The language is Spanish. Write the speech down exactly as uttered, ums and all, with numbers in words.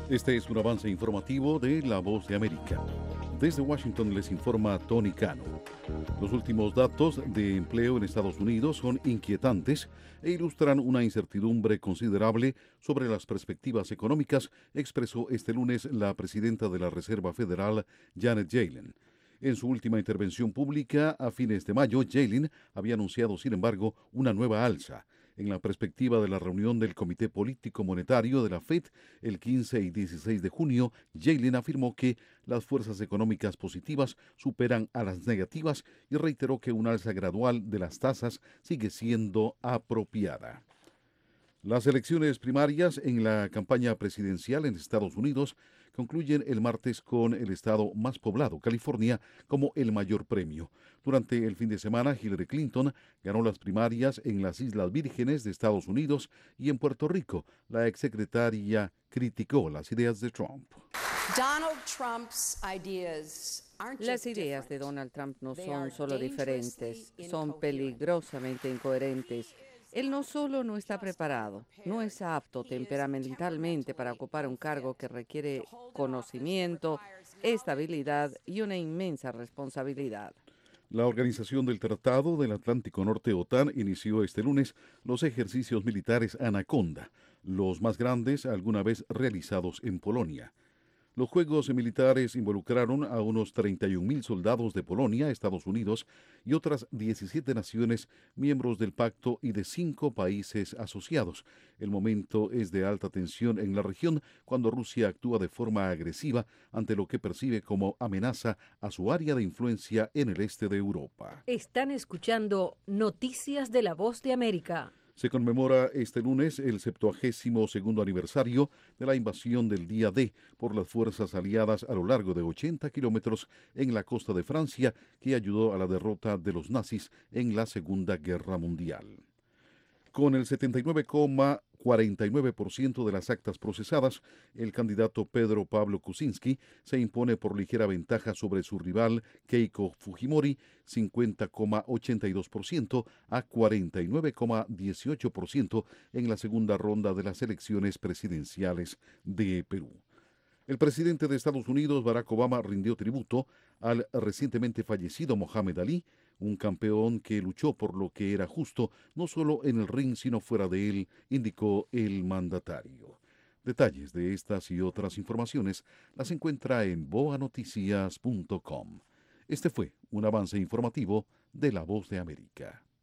Este es un avance informativo de La Voz de América. Desde Washington les informa Tony Cano. Los últimos datos de empleo en Estados Unidos son inquietantes e ilustran una incertidumbre considerable sobre las perspectivas económicas, expresó este lunes la presidenta de la Reserva Federal, Janet Yellen. En su última intervención pública a fines de mayo, Yellen había anunciado, sin embargo, una nueva alza. En la perspectiva de la reunión del Comité Político Monetario de la Fed el quince y dieciséis de junio, Yellen afirmó que las fuerzas económicas positivas superan a las negativas y reiteró que un alza gradual de las tasas sigue siendo apropiada. Las elecciones primarias en la campaña presidencial en Estados Unidos concluyen el martes con el estado más poblado, California, como el mayor premio. Durante el fin de semana, Hillary Clinton ganó las primarias en las Islas Vírgenes de Estados Unidos y en Puerto Rico. La exsecretaria criticó las ideas de Trump. Donald Trump's ideas aren't just Las ideas de different. Donald Trump no They son are solo diferentes, dangerously son incoherent. peligrosamente incoherentes. Él no solo no está preparado, no es apto temperamentalmente para ocupar un cargo que requiere conocimiento, estabilidad y una inmensa responsabilidad. La Organización del Tratado del Atlántico Norte, OTAN, inició este lunes los ejercicios militares Anaconda, los más grandes alguna vez realizados en Polonia. Los juegos militares involucraron a unos treinta y un mil soldados de Polonia, Estados Unidos y otras diecisiete naciones miembros del pacto y de cinco países asociados. El momento es de alta tensión en la región cuando Rusia actúa de forma agresiva ante lo que percibe como amenaza a su área de influencia en el este de Europa. Están escuchando Noticias de la Voz de América. Se conmemora este lunes el septuagésimo segundo aniversario de la invasión del día D por las fuerzas aliadas a lo largo de ochenta kilómetros en la costa de Francia, que ayudó a la derrota de los nazis en la Segunda Guerra Mundial. Con el setenta y nueve coma cuarenta y nueve por ciento de las actas procesadas, el candidato Pedro Pablo Kuczynski se impone por ligera ventaja sobre su rival Keiko Fujimori, cincuenta coma ochenta y dos por ciento a cuarenta y nueve coma dieciocho por ciento en la segunda ronda de las elecciones presidenciales de Perú. El presidente de Estados Unidos, Barack Obama, rindió tributo al recientemente fallecido Mohamed Ali, un campeón que luchó por lo que era justo, no solo en el ring, sino fuera de él, indicó el mandatario. Detalles de estas y otras informaciones las encuentra en boa noticias punto com. Este fue un avance informativo de La Voz de América.